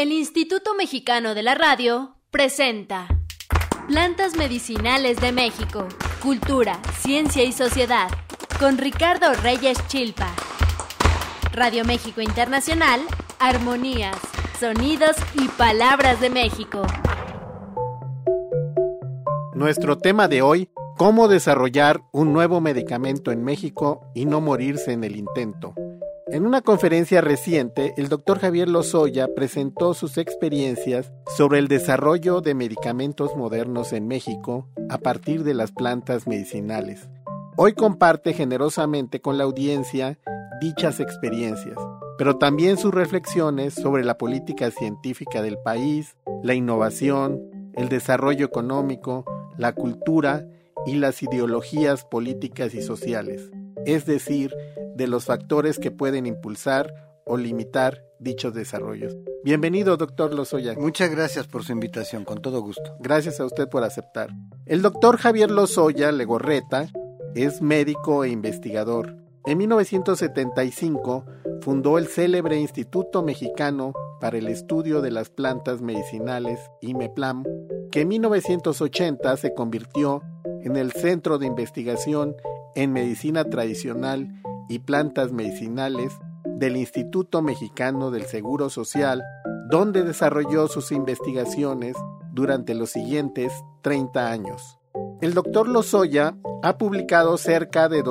El Instituto Mexicano de la Radio presenta Plantas Medicinales de México, Cultura, Ciencia y Sociedad, con Ricardo Reyes Chilpa. Radio México Internacional, Armonías, Sonidos y Palabras de México. Nuestro tema de hoy: cómo desarrollar un nuevo medicamento en México y no morirse en el intento. En una conferencia reciente, el doctor Javier Lozoya presentó sus experiencias sobre el desarrollo de medicamentos modernos en México a partir de las plantas medicinales. Hoy comparte generosamente con la audiencia dichas experiencias, pero también sus reflexiones sobre la política científica del país, la innovación, el desarrollo económico, la cultura y las ideologías políticas y sociales, es decir, de los factores que pueden impulsar o limitar dichos desarrollos. Bienvenido, doctor Lozoya. Muchas gracias por su invitación, con todo gusto. Gracias a usted por aceptar. El doctor Javier Lozoya Legorreta es médico e investigador. En 1975 fundó el célebre Instituto Mexicano para el Estudio de las Plantas Medicinales, IMEPLAM, que en 1980 se convirtió en el Centro de Investigación en Medicina Tradicional y Plantas Medicinales del Instituto Mexicano del Seguro Social, donde desarrolló sus investigaciones durante los siguientes 30 años. El doctor Lozoya ha publicado cerca de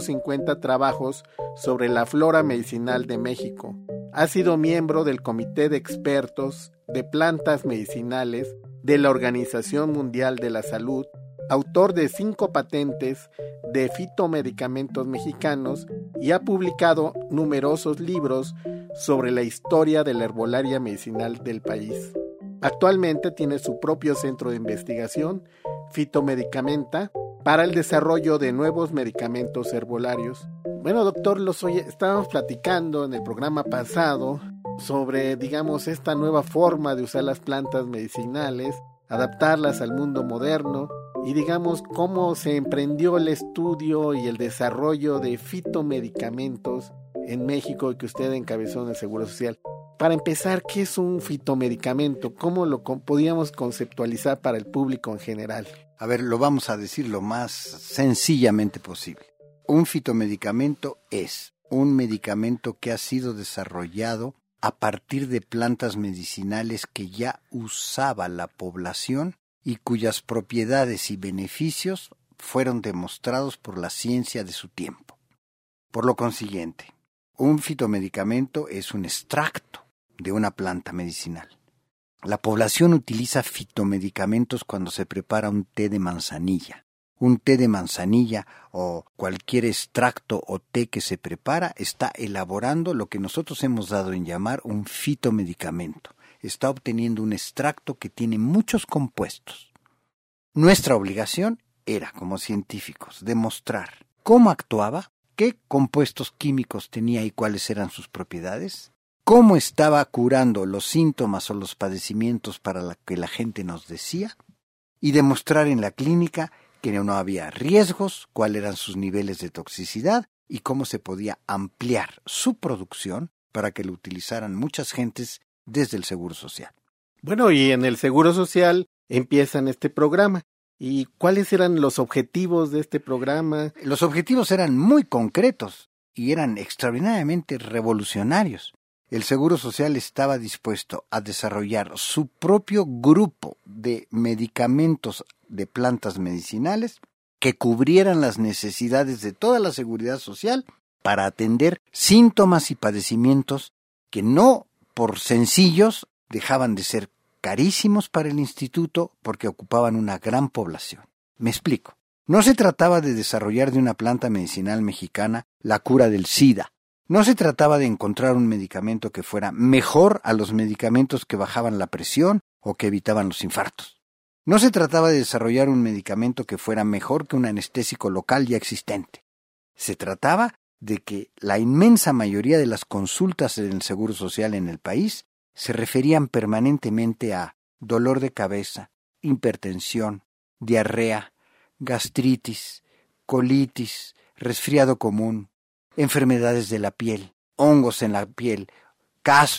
250 trabajos sobre la flora medicinal de México. Ha sido miembro del Comité de Expertos de Plantas Medicinales de la Organización Mundial de la Salud, autor de 5 patentes de fitomedicamentos mexicanos y ha publicado numerosos libros sobre la historia de la herbolaria medicinal del país. Actualmente tiene su propio centro de investigación, Fitomedicamenta, para el desarrollo de nuevos medicamentos herbolarios. Bueno, doctor Lozoya, estábamos platicando en el programa pasado sobre, esta nueva forma de usar las plantas medicinales, adaptarlas al mundo moderno y, cómo se emprendió el estudio y el desarrollo de fitomedicamentos en México y que usted encabezó en el Seguro Social. Para empezar, ¿qué es un fitomedicamento? ¿Cómo lo podíamos conceptualizar para el público en general? A ver, lo vamos a decir lo más sencillamente posible. Un fitomedicamento es un medicamento que ha sido desarrollado a partir de plantas medicinales que ya usaba la población y cuyas propiedades y beneficios fueron demostrados por la ciencia de su tiempo. Por lo consiguiente, un fitomedicamento es un extracto de una planta medicinal. La población utiliza fitomedicamentos cuando se prepara un té de manzanilla. Un té de manzanilla o cualquier extracto o té que se prepara está elaborando lo que nosotros hemos dado en llamar un fitomedicamento. Está obteniendo un extracto que tiene muchos compuestos. Nuestra obligación era, como científicos, demostrar cómo actuaba, qué compuestos químicos tenía y cuáles eran sus propiedades, cómo estaba curando los síntomas o los padecimientos para lo que la gente nos decía, y demostrar en la clínica que no había riesgos, cuáles eran sus niveles de toxicidad y cómo se podía ampliar su producción para que lo utilizaran muchas gentes desde el Seguro Social. Bueno, y en el Seguro Social empiezan este programa. ¿Y cuáles eran los objetivos de este programa? Los objetivos eran muy concretos y eran extraordinariamente revolucionarios. El Seguro Social estaba dispuesto a desarrollar su propio grupo de medicamentos de plantas medicinales que cubrieran las necesidades de toda la seguridad social para atender síntomas y padecimientos que no por sencillos dejaban de ser carísimos para el instituto porque ocupaban una gran población. Me explico. No se trataba de desarrollar de una planta medicinal mexicana la cura del SIDA. No se trataba de encontrar un medicamento que fuera mejor a los medicamentos que bajaban la presión o que evitaban los infartos. No se trataba de desarrollar un medicamento que fuera mejor que un anestésico local ya existente. Se trataba de que la inmensa mayoría de las consultas en el Seguro Social en el país se referían permanentemente a dolor de cabeza, hipertensión, diarrea, gastritis, colitis, resfriado común, enfermedades de la piel, hongos en la piel, caspa,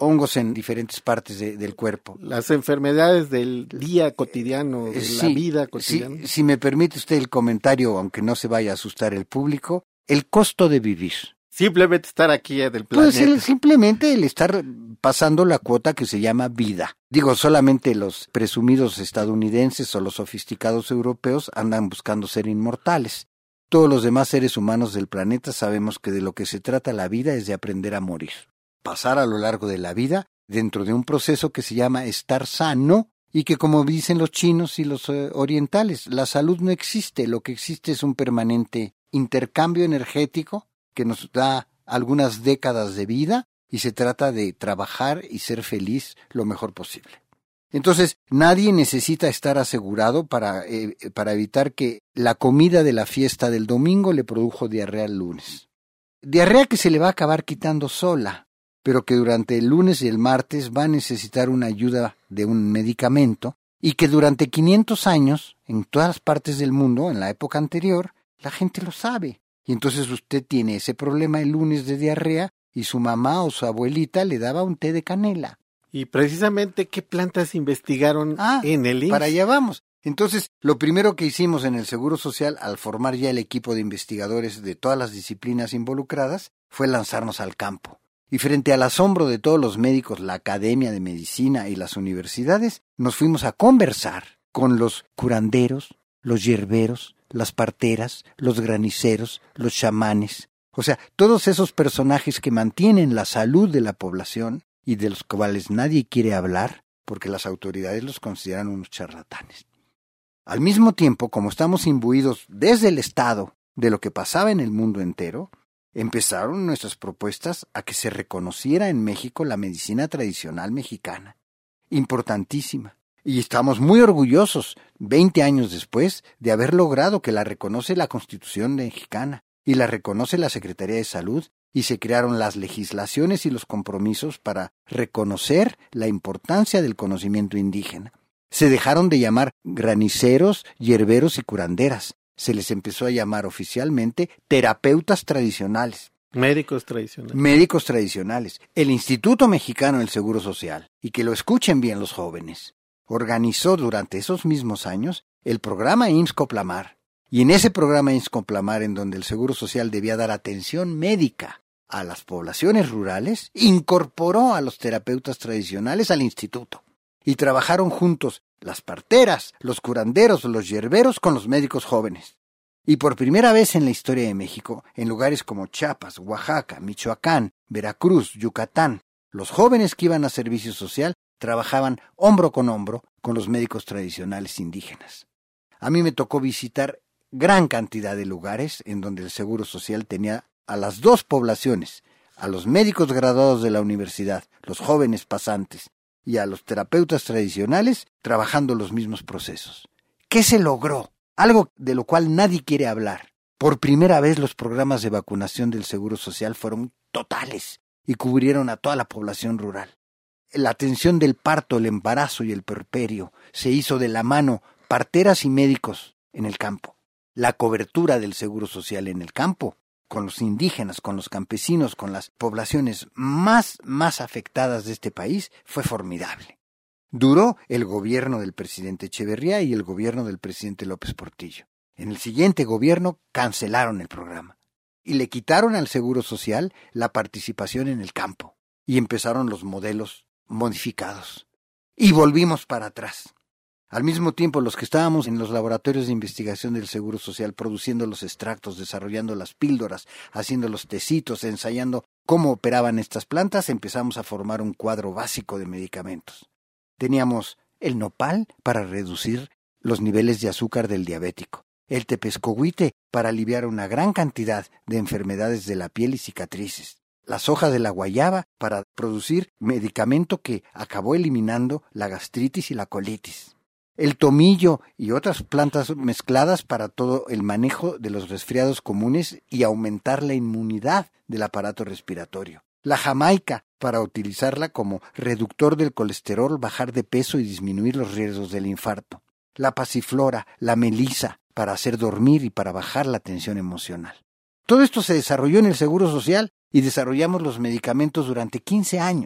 hongos en diferentes partes del cuerpo. Las enfermedades del día cotidiano, de la vida cotidiana. Si me permite usted el comentario, aunque no se vaya a asustar el público, el costo de vivir. Simplemente estar aquí del planeta. Pues simplemente el estar pasando la cuota que se llama vida. Digo, solamente los presumidos estadounidenses o los sofisticados europeos andan buscando ser inmortales. Todos los demás seres humanos del planeta sabemos que de lo que se trata la vida es de aprender a morir. Pasar a lo largo de la vida dentro de un proceso que se llama estar sano y que, como dicen los chinos y los orientales, la salud no existe. Lo que existe es un permanente intercambio energético que nos da algunas décadas de vida y se trata de trabajar y ser feliz lo mejor posible. Entonces, nadie necesita estar asegurado para evitar que la comida de la fiesta del domingo le produjo diarrea el lunes. Diarrea que se le va a acabar quitando sola, pero que durante el lunes y el martes va a necesitar una ayuda de un medicamento y que durante 500 años, en todas las partes del mundo, en la época anterior, la gente lo sabe. Y entonces usted tiene ese problema el lunes de diarrea y su mamá o su abuelita le daba un té de canela. Y precisamente, ¿qué plantas investigaron en el IMSS? Para allá vamos. Entonces, lo primero que hicimos en el Seguro Social, al formar ya el equipo de investigadores de todas las disciplinas involucradas, fue lanzarnos al campo. Y frente al asombro de todos los médicos, la Academia de Medicina y las universidades, nos fuimos a conversar con los curanderos, los hierberos, las parteras, los graniceros, los chamanes. O sea, todos esos personajes que mantienen la salud de la población y de los cuales nadie quiere hablar porque las autoridades los consideran unos charlatanes. Al mismo tiempo, como estamos imbuidos desde el Estado de lo que pasaba en el mundo entero, empezaron nuestras propuestas a que se reconociera en México la medicina tradicional mexicana. Importantísima. Y estamos muy orgullosos, 20 años después, de haber logrado que la reconoce la Constitución mexicana y la reconoce la Secretaría de Salud, y se crearon las legislaciones y los compromisos para reconocer la importancia del conocimiento indígena. Se dejaron de llamar graniceros, hierberos y curanderas. Se les empezó a llamar oficialmente terapeutas tradicionales. Médicos tradicionales. Médicos tradicionales. El Instituto Mexicano del Seguro Social, y que lo escuchen bien los jóvenes, organizó durante esos mismos años el programa IMSS-Coplamar. Y en ese programa IMSS-Coplamar, en donde el Seguro Social debía dar atención médica a las poblaciones rurales, incorporó a los terapeutas tradicionales al instituto. Y trabajaron juntos las parteras, los curanderos, los hierberos con los médicos jóvenes. Y por primera vez en la historia de México, en lugares como Chiapas, Oaxaca, Michoacán, Veracruz, Yucatán, los jóvenes que iban a servicio social trabajaban hombro con hombro con los médicos tradicionales indígenas. A mí me tocó visitar gran cantidad de lugares en donde el Seguro Social tenía a las dos poblaciones, a los médicos graduados de la universidad, los jóvenes pasantes, y a los terapeutas tradicionales trabajando los mismos procesos. ¿Qué se logró? Algo de lo cual nadie quiere hablar. Por primera vez los programas de vacunación del Seguro Social fueron totales y cubrieron a toda la población rural. La atención del parto, el embarazo y el puerperio se hizo de la mano parteras y médicos en el campo. La cobertura del Seguro Social en el campo, con los indígenas, con los campesinos, con las poblaciones más afectadas de este país, fue formidable. Duró el gobierno del presidente Echeverría y el gobierno del presidente López Portillo. En el siguiente gobierno cancelaron el programa y le quitaron al Seguro Social la participación en el campo y empezaron los modelos modificados. Y volvimos para atrás. Al mismo tiempo, los que estábamos en los laboratorios de investigación del Seguro Social produciendo los extractos, desarrollando las píldoras, haciendo los tecitos, ensayando cómo operaban estas plantas, empezamos a formar un cuadro básico de medicamentos. Teníamos el nopal para reducir los niveles de azúcar del diabético, el tepescohuite para aliviar una gran cantidad de enfermedades de la piel y cicatrices, las hojas de la guayaba para producir medicamento que acabó eliminando la gastritis y la colitis, el tomillo y otras plantas mezcladas para todo el manejo de los resfriados comunes y aumentar la inmunidad del aparato respiratorio, la jamaica para utilizarla como reductor del colesterol, bajar de peso y disminuir los riesgos del infarto, la pasiflora, la melisa para hacer dormir y para bajar la tensión emocional. Todo esto se desarrolló en el Seguro Social y desarrollamos los medicamentos durante 15 años.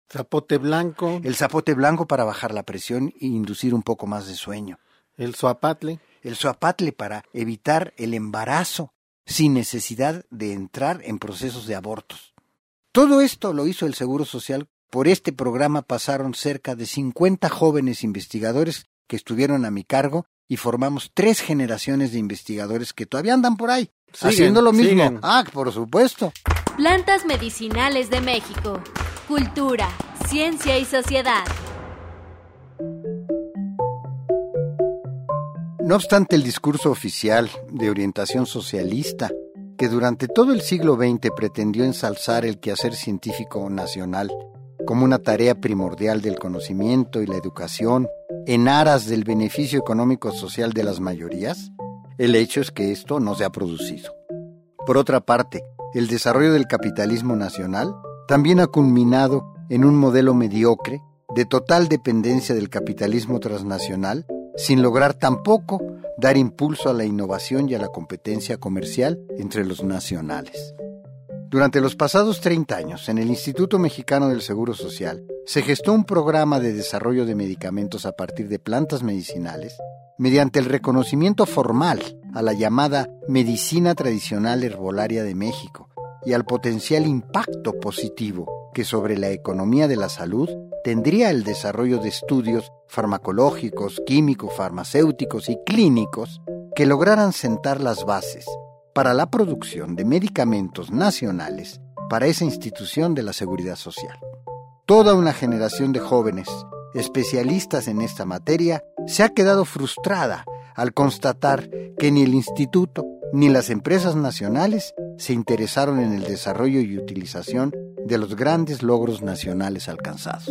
Zapote blanco. El zapote blanco para bajar la presión e inducir un poco más de sueño. El suapatle. El suapatle para evitar el embarazo sin necesidad de entrar en procesos de abortos. Todo esto lo hizo el Seguro Social. Por este programa pasaron cerca de 50 jóvenes investigadores que estuvieron a mi cargo y formamos 3 generaciones de investigadores que todavía andan por ahí, haciendo lo mismo. Siguen. Por supuesto. Plantas medicinales de México. Cultura, ciencia y sociedad. No obstante el discurso oficial de orientación socialista, que durante todo el siglo XX pretendió ensalzar el quehacer científico nacional como una tarea primordial del conocimiento y la educación en aras del beneficio económico social de las mayorías, el hecho es que esto no se ha producido. Por otra parte, el desarrollo del capitalismo nacional también ha culminado en un modelo mediocre de total dependencia del capitalismo transnacional, sin lograr tampoco dar impulso a la innovación y a la competencia comercial entre los nacionales. Durante los pasados 30 años, en el Instituto Mexicano del Seguro Social, se gestó un programa de desarrollo de medicamentos a partir de plantas medicinales, mediante el reconocimiento formal a la llamada medicina tradicional herbolaria de México y al potencial impacto positivo que sobre la economía de la salud tendría el desarrollo de estudios farmacológicos, químicos, farmacéuticos y clínicos que lograran sentar las bases para la producción de medicamentos nacionales para esa institución de la seguridad social. Toda una generación de jóvenes especialistas en esta materia se ha quedado frustrada al constatar que ni el instituto ni las empresas nacionales se interesaron en el desarrollo y utilización de los grandes logros nacionales alcanzados.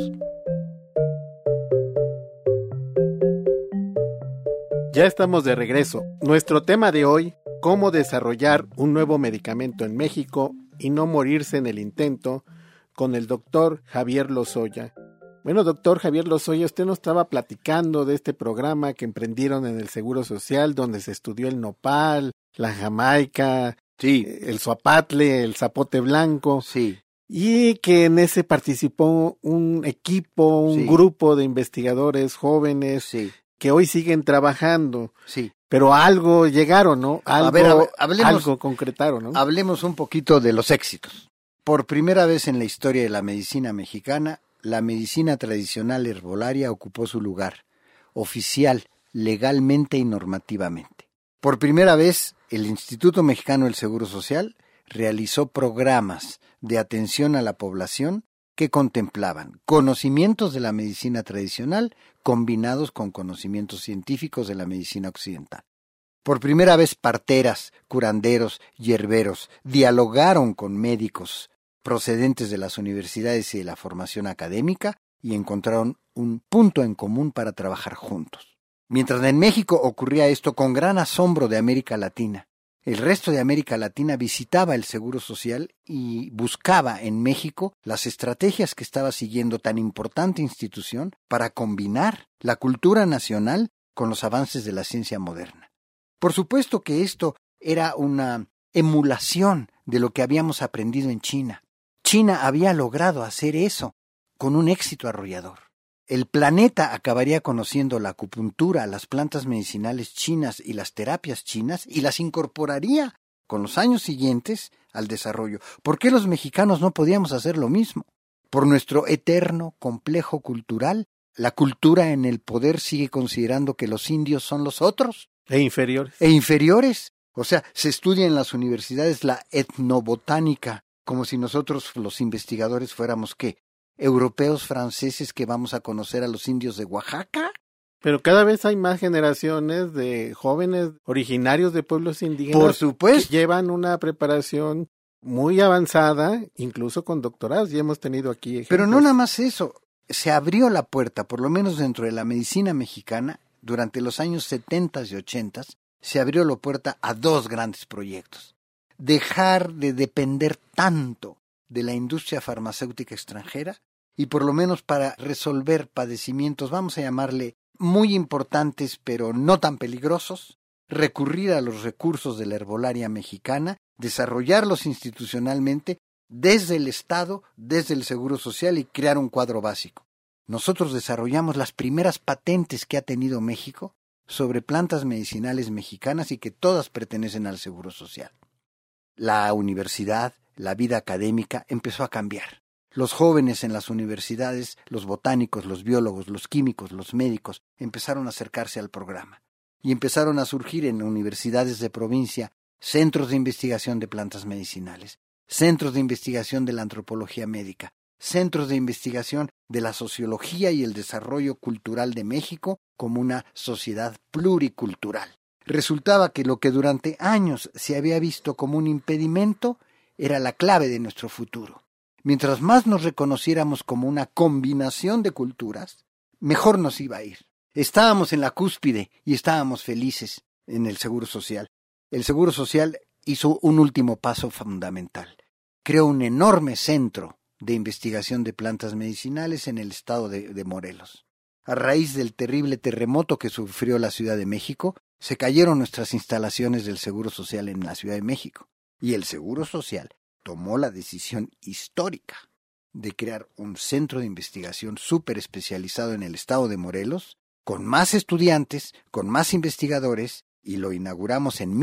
Ya estamos de regreso. Nuestro tema de hoy: cómo desarrollar un nuevo medicamento en México y no morirse en el intento, con el doctor Javier Lozoya. Bueno, doctor Javier Lozoya, usted nos estaba platicando de este programa que emprendieron en el Seguro Social, donde se estudió el nopal, la jamaica, el suapatle, el zapote blanco. Sí. Y que en ese participó un equipo, un grupo de investigadores jóvenes que hoy siguen trabajando. Sí. Pero algo llegaron, ¿no? Hablemos, algo concretaron, ¿no? Hablemos un poquito de los éxitos. Por primera vez en la historia de la medicina mexicana, la medicina tradicional herbolaria ocupó su lugar, oficial, legalmente y normativamente. Por primera vez, el Instituto Mexicano del Seguro Social realizó programas de atención a la población que contemplaban conocimientos de la medicina tradicional combinados con conocimientos científicos de la medicina occidental. Por primera vez, parteras, curanderos, hierberos dialogaron con médicos procedentes de las universidades y de la formación académica y encontraron un punto en común para trabajar juntos. Mientras en México ocurría esto con gran asombro de América Latina, el resto de América Latina visitaba el Seguro Social y buscaba en México las estrategias que estaba siguiendo tan importante institución para combinar la cultura nacional con los avances de la ciencia moderna. Por supuesto que esto era una emulación de lo que habíamos aprendido en China. China había logrado hacer eso con un éxito arrollador. El planeta acabaría conociendo la acupuntura, las plantas medicinales chinas y las terapias chinas y las incorporaría con los años siguientes al desarrollo. ¿Por qué los mexicanos no podíamos hacer lo mismo? Por nuestro eterno complejo cultural, la cultura en el poder sigue considerando que los indios son los otros. E inferiores. O sea, se estudia en las universidades la etnobotánica, como si nosotros los investigadores fuéramos, ¿qué? ¿Europeos franceses que vamos a conocer a los indios de Oaxaca? Pero cada vez hay más generaciones de jóvenes originarios de pueblos indígenas. Por supuesto. Que llevan una preparación muy avanzada, incluso con doctorados. Ya hemos tenido aquí ejemplos. Pero no nada más eso. Se abrió la puerta, por lo menos dentro de la medicina mexicana, durante los años 70 y 80, se abrió la puerta a 2 grandes proyectos. Dejar de depender tanto de la industria farmacéutica extranjera y por lo menos para resolver padecimientos, vamos a llamarle, muy importantes pero no tan peligrosos, recurrir a los recursos de la herbolaria mexicana, desarrollarlos institucionalmente desde el Estado, desde el Seguro Social y crear un cuadro básico. Nosotros desarrollamos las primeras patentes que ha tenido México sobre plantas medicinales mexicanas y que todas pertenecen al Seguro Social. La universidad, la vida académica empezó a cambiar. Los jóvenes en las universidades, los botánicos, los biólogos, los químicos, los médicos, empezaron a acercarse al programa. Y empezaron a surgir en universidades de provincia centros de investigación de plantas medicinales, centros de investigación de la antropología médica, centros de investigación de la sociología y el desarrollo cultural de México como una sociedad pluricultural. Resultaba que lo que durante años se había visto como un impedimento era la clave de nuestro futuro. Mientras más nos reconociéramos como una combinación de culturas, mejor nos iba a ir. Estábamos en la cúspide y estábamos felices en el Seguro Social. El Seguro Social hizo un último paso fundamental. Creó un enorme centro de investigación de plantas medicinales en el estado de Morelos. A raíz del terrible terremoto que sufrió la Ciudad de México, se cayeron nuestras instalaciones del Seguro Social en la Ciudad de México. Y el Seguro Social tomó la decisión histórica de crear un centro de investigación súper especializado en el estado de Morelos, con más estudiantes, con más investigadores, y lo inauguramos en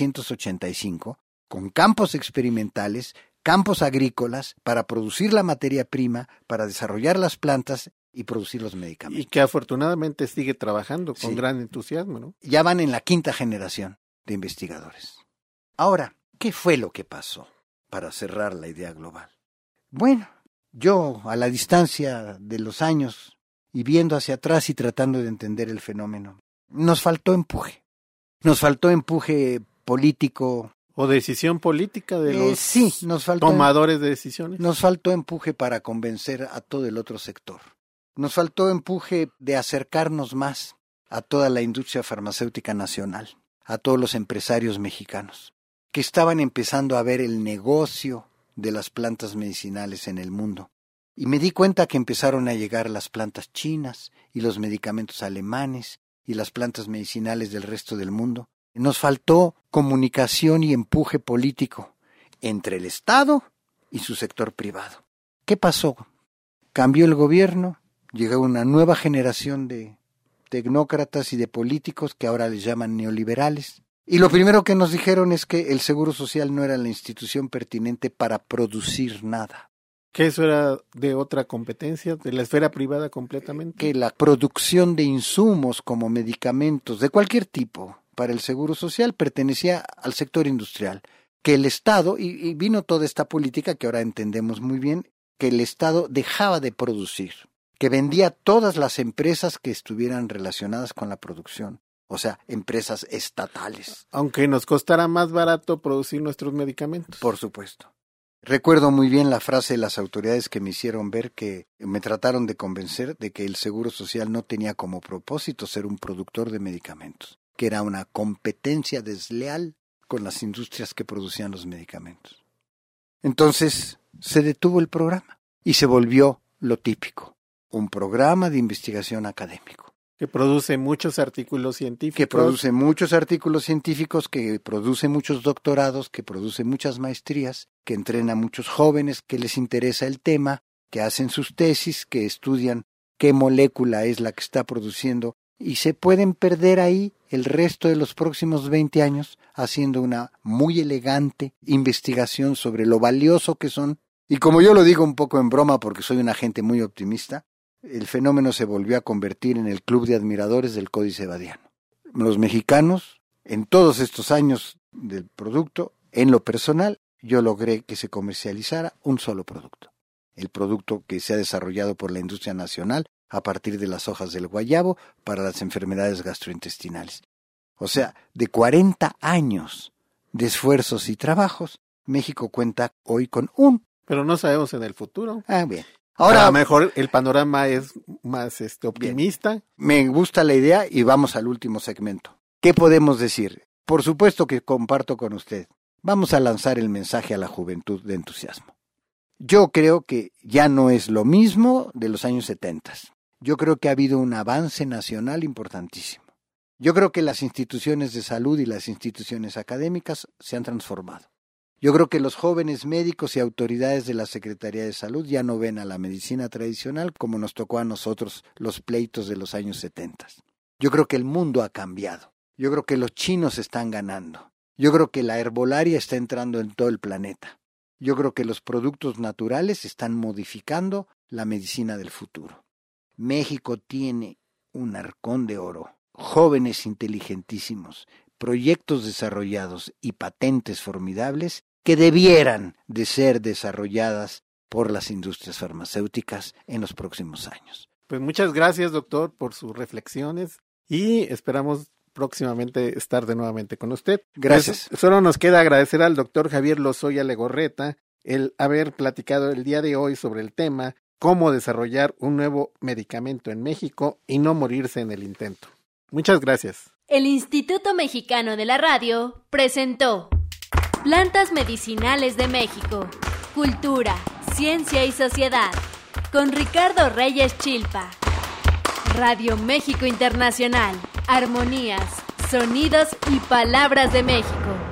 1985, con campos experimentales, campos agrícolas, para producir la materia prima, para desarrollar las plantas y producir los medicamentos. Y que afortunadamente sigue trabajando con Sí. gran entusiasmo, ¿no? Ya van en la 5ª generación de investigadores. Ahora, ¿qué fue lo que pasó para cerrar la idea global? Bueno, yo a la distancia de los años y viendo hacia atrás y tratando de entender el fenómeno, nos faltó empuje. Nos faltó empuje político. O decisión política de los Sí, nos faltó tomadores de decisiones. Nos faltó empuje para convencer a todo el otro sector. Nos faltó empuje de acercarnos más a toda la industria farmacéutica nacional, a todos los empresarios mexicanos, que estaban empezando a ver el negocio de las plantas medicinales en el mundo. Y me di cuenta que empezaron a llegar las plantas chinas y los medicamentos alemanes y las plantas medicinales del resto del mundo. Nos faltó comunicación y empuje político entre el Estado y su sector privado. ¿Qué pasó? Cambió el gobierno, llegó una nueva generación de tecnócratas y de políticos que ahora les llaman neoliberales. Y lo primero que nos dijeron es que el Seguro Social no era la institución pertinente para producir nada. Que eso era de otra competencia, de la esfera privada completamente. Que la producción de insumos como medicamentos de cualquier tipo para el Seguro Social pertenecía al sector industrial. Que el Estado, y vino toda esta política que ahora entendemos muy bien, que el Estado dejaba de producir, que vendía todas las empresas que estuvieran relacionadas con la producción. O sea, empresas estatales. Aunque nos costara más barato producir nuestros medicamentos. Por supuesto. Recuerdo muy bien la frase de las autoridades que me hicieron ver, que me trataron de convencer de que el Seguro Social no tenía como propósito ser un productor de medicamentos, que era una competencia desleal con las industrias que producían los medicamentos. Entonces se detuvo el programa y se volvió lo típico, un programa de investigación académico. Que produce muchos artículos científicos. Que produce muchos artículos científicos, que produce muchos doctorados, que produce muchas maestrías, que entrena a muchos jóvenes que les interesa el tema, que hacen sus tesis, que estudian qué molécula es la que está produciendo, y se pueden perder ahí el resto de los próximos 20 años haciendo una muy elegante investigación sobre lo valioso que son. Y como yo lo digo un poco en broma porque soy una gente muy optimista, el fenómeno se volvió a convertir en el club de admiradores del Códice Badiano. Los mexicanos, en todos estos años del producto, en lo personal, yo logré que se comercializara un solo producto. El producto que se ha desarrollado por la industria nacional a partir de las hojas del guayabo para las enfermedades gastrointestinales. O sea, de 40 años de esfuerzos y trabajos, México cuenta hoy con un. Pero no sabemos en el futuro. Bien. Ahora, a lo mejor el panorama es más optimista. Bien. Me gusta la idea y vamos al último segmento. ¿Qué podemos decir? Por supuesto que comparto con usted. Vamos a lanzar el mensaje a la juventud de entusiasmo. Yo creo que ya no es lo mismo de los años 70. Yo creo que ha habido un avance nacional importantísimo. Yo creo que las instituciones de salud y las instituciones académicas se han transformado. Yo creo que los jóvenes médicos y autoridades de la Secretaría de Salud ya no ven a la medicina tradicional como nos tocó a nosotros los pleitos de los años 70. Yo creo que el mundo ha cambiado. Yo creo que los chinos están ganando. Yo creo que la herbolaria está entrando en todo el planeta. Yo creo que los productos naturales están modificando la medicina del futuro. México tiene un arcón de oro, jóvenes inteligentísimos, proyectos desarrollados y patentes formidables que debieran de ser desarrolladas por las industrias farmacéuticas en los próximos años. Pues muchas gracias, doctor, por sus reflexiones y esperamos próximamente estar de nuevamente con usted. Gracias. Pues, solo nos queda agradecer al doctor Javier Lozoya Legorreta el haber platicado el día de hoy sobre el tema cómo desarrollar un nuevo medicamento en México y no morirse en el intento. Muchas gracias. El Instituto Mexicano de la Radio presentó Plantas Medicinales de México, Cultura, Ciencia y Sociedad, con Ricardo Reyes Chilpa. Radio México Internacional, armonías, sonidos y palabras de México.